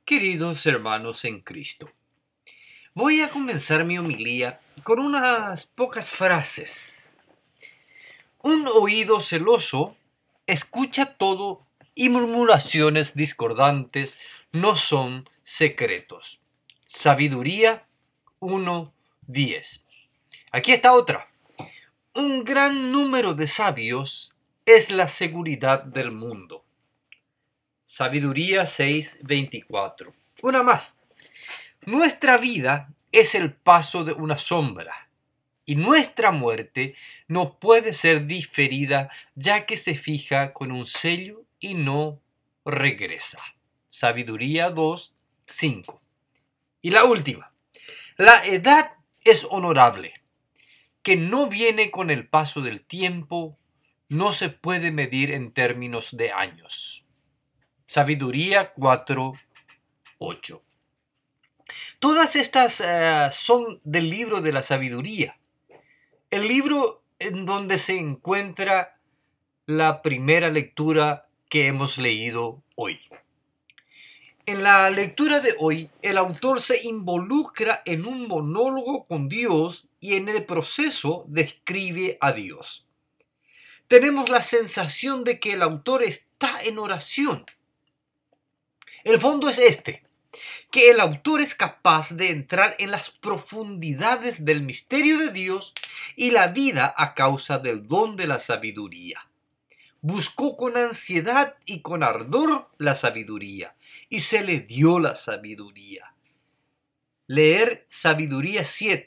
Queridos hermanos en Cristo, voy a comenzar mi homilía con unas pocas frases. Un oído celoso escucha todo y murmuraciones discordantes no son secretos. Sabiduría 1:10. Aquí está otra. Un gran número de sabios es la seguridad del mundo. Sabiduría 6:24. Una más. Nuestra vida es el paso de una sombra, y nuestra muerte no puede ser diferida, ya que se fija con un sello y no regresa. Sabiduría 2:5. Y la última. La edad es honorable, que no viene con el paso del tiempo, no se puede medir en términos de años. Sabiduría 4:8. Todas estas son del libro de la sabiduría, el libro en donde se encuentra la primera lectura que hemos leído hoy. En la lectura de hoy, el autor se involucra en un monólogo con Dios y en el proceso describe a Dios. Tenemos la sensación de que el autor está en oración. El fondo es este: que el autor es capaz de entrar en las profundidades del misterio de Dios y la vida a causa del don de la sabiduría. Buscó con ansiedad y con ardor la sabiduría, y se le dio la sabiduría. Leer Sabiduría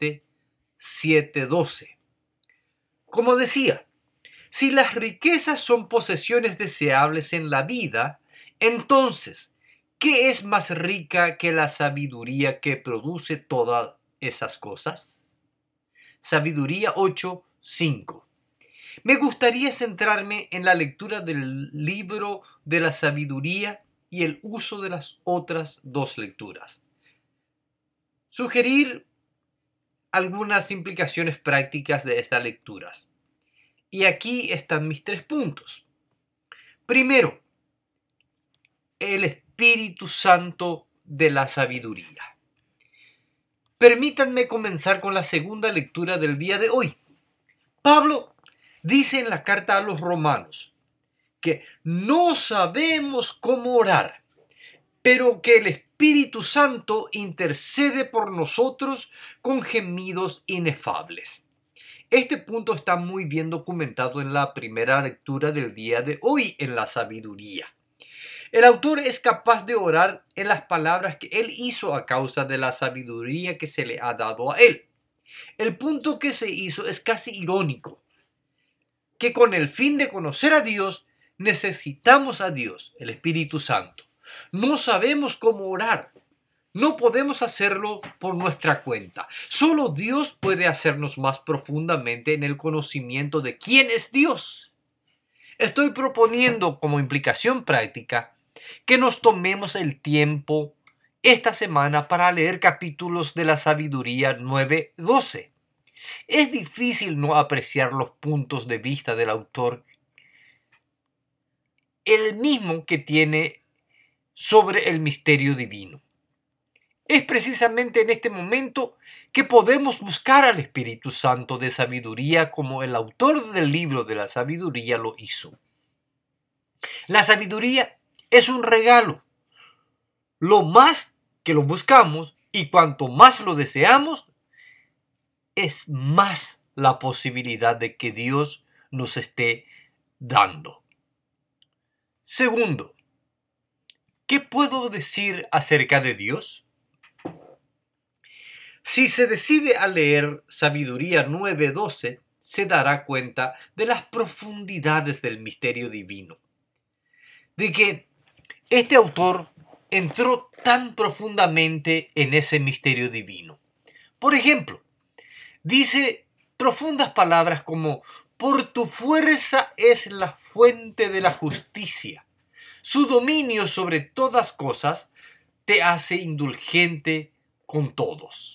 7:12. Como decía, si las riquezas son posesiones deseables en la vida, entonces, ¿qué es más rica que la sabiduría que produce todas esas cosas? Sabiduría 8:5. Me gustaría centrarme en la lectura del libro de la sabiduría y el uso de las otras dos lecturas. Sugerir algunas implicaciones prácticas de estas lecturas. Y aquí están mis 3 puntos. Primero, el Espíritu Santo de la sabiduría. Permítanme comenzar con la segunda lectura del día de hoy. Pablo dice en la carta a los romanos que no sabemos cómo orar, pero que el Espíritu Santo intercede por nosotros con gemidos inefables. Este punto está muy bien documentado en la primera lectura del día de hoy en la sabiduría. El autor es capaz de orar en las palabras que él hizo a causa de la sabiduría que se le ha dado a él. El punto que se hizo es casi irónico, que con el fin de conocer a Dios necesitamos a Dios, el Espíritu Santo. No sabemos cómo orar. No podemos hacerlo por nuestra cuenta. Solo Dios puede hacernos más profundamente en el conocimiento de quién es Dios. Estoy proponiendo como implicación práctica que nos tomemos el tiempo esta semana para leer capítulos de la Sabiduría 9:12. Es difícil no apreciar los puntos de vista del autor, el mismo que tiene sobre el misterio divino. Es precisamente en este momento que podemos buscar al Espíritu Santo de sabiduría como el autor del libro de la sabiduría lo hizo. La sabiduría es un regalo. Lo más que lo buscamos y cuanto más lo deseamos, es más la posibilidad de que Dios nos esté dando. Segundo, ¿qué puedo decir acerca de Dios? Si se decide a leer Sabiduría 9:12, se dará cuenta de las profundidades del misterio divino. De que este autor entró tan profundamente en ese misterio divino. Por ejemplo, dice profundas palabras como: por tu fuerza es la fuente de la justicia. Su dominio sobre todas cosas te hace indulgente con todos.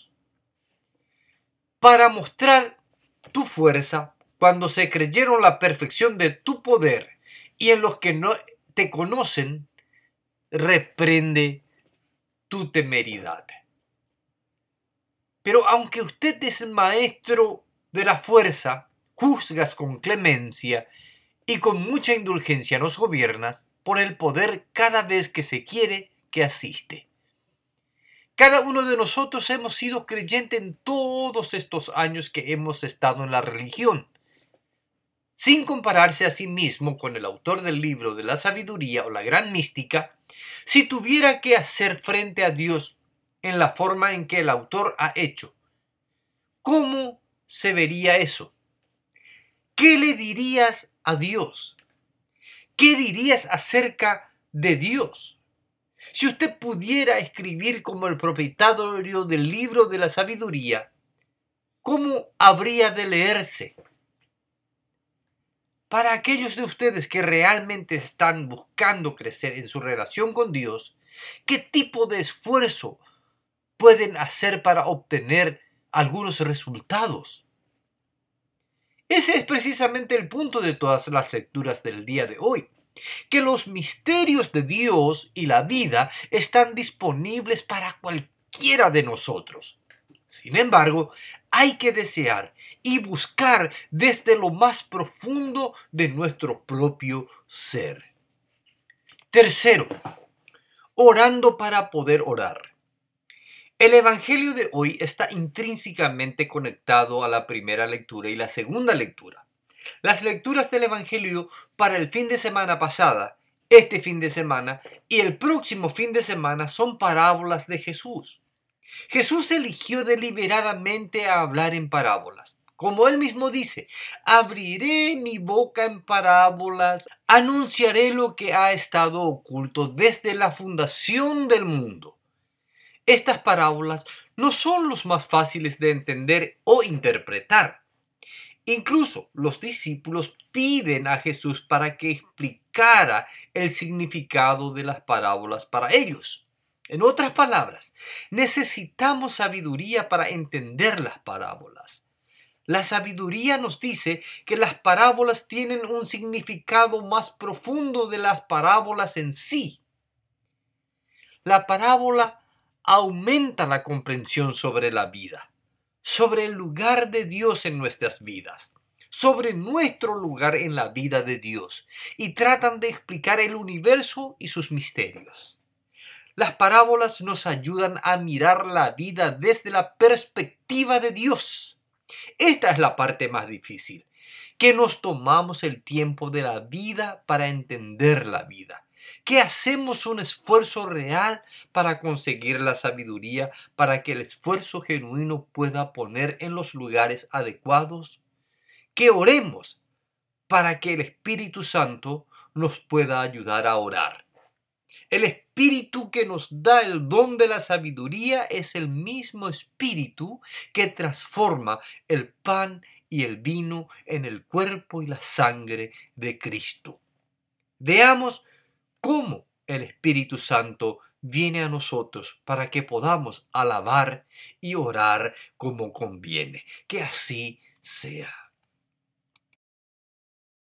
Para mostrar tu fuerza, cuando se creyeron la perfección de tu poder y en los que no te conocen, reprende tu temeridad. Pero aunque usted es el maestro de la fuerza, juzgas con clemencia y con mucha indulgencia nos gobiernas por el poder cada vez que se quiere que asiste. Cada uno de nosotros hemos sido creyente en todos estos años que hemos estado en la religión. Sin compararse a sí mismo con el autor del libro de la sabiduría o la gran mística, si tuviera que hacer frente a Dios en la forma en que el autor ha hecho, ¿cómo se vería eso? ¿Qué le dirías a Dios? ¿Qué dirías acerca de Dios? Si usted pudiera escribir como el propietario del libro de la sabiduría, ¿cómo habría de leerse? Para aquellos de ustedes que realmente están buscando crecer en su relación con Dios, ¿qué tipo de esfuerzo pueden hacer para obtener algunos resultados? Ese es precisamente el punto de todas las lecturas del día de hoy, que los misterios de Dios y la vida están disponibles para cualquiera de nosotros. Sin embargo, hay que desear y buscar desde lo más profundo de nuestro propio ser. Tercero, orando para poder orar. El Evangelio de hoy está intrínsecamente conectado a la primera lectura y la segunda lectura. Las lecturas del Evangelio para el fin de semana pasada, este fin de semana y el próximo fin de semana son parábolas de Jesús. Jesús eligió deliberadamente a hablar en parábolas. Como él mismo dice, abriré mi boca en parábolas, anunciaré lo que ha estado oculto desde la fundación del mundo. Estas parábolas no son los más fáciles de entender o interpretar. Incluso los discípulos piden a Jesús para que explicara el significado de las parábolas para ellos. En otras palabras, necesitamos sabiduría para entender las parábolas. La sabiduría nos dice que las parábolas tienen un significado más profundo de las parábolas en sí. La parábola aumenta la comprensión sobre la vida, sobre el lugar de Dios en nuestras vidas, sobre nuestro lugar en la vida de Dios, y tratan de explicar el universo y sus misterios. Las parábolas nos ayudan a mirar la vida desde la perspectiva de Dios. Esta es la parte más difícil, que nos tomamos el tiempo de la vida para entender la vida, que hacemos un esfuerzo real para conseguir la sabiduría, para que el esfuerzo genuino pueda poner en los lugares adecuados, que oremos para que el Espíritu Santo nos pueda ayudar a orar. El Espíritu que nos da el don de la sabiduría es el mismo Espíritu que transforma el pan y el vino en el cuerpo y la sangre de Cristo. Veamos cómo el Espíritu Santo viene a nosotros para que podamos alabar y orar como conviene. Que así sea.